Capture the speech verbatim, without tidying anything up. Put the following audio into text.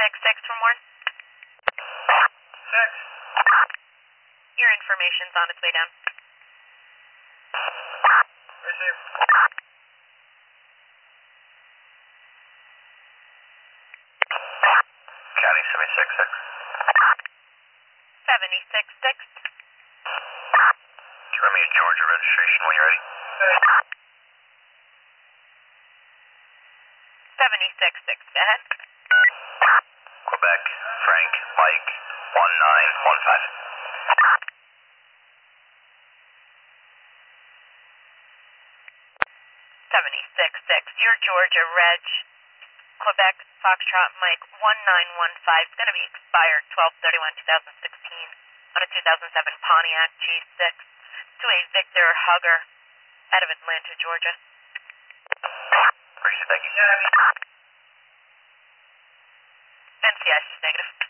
six six from Warren. Six. Your information's on its way down. Receive. County seventy-six six. seventy-six six. Give me a Georgia registration when you're ready. seventy-six six. Go ahead. Quebec, Frank, Mike, one nine one five. seventy-six six. Your Georgia Reg. Quebec, Foxtrot, Mike, one nine one five. It's going to be expired twelve thirty-one twenty sixteen on a two thousand seven Pontiac G six to a Victor Hugger out of Atlanta, Georgia. Appreciate it, thank you. N C I is negative.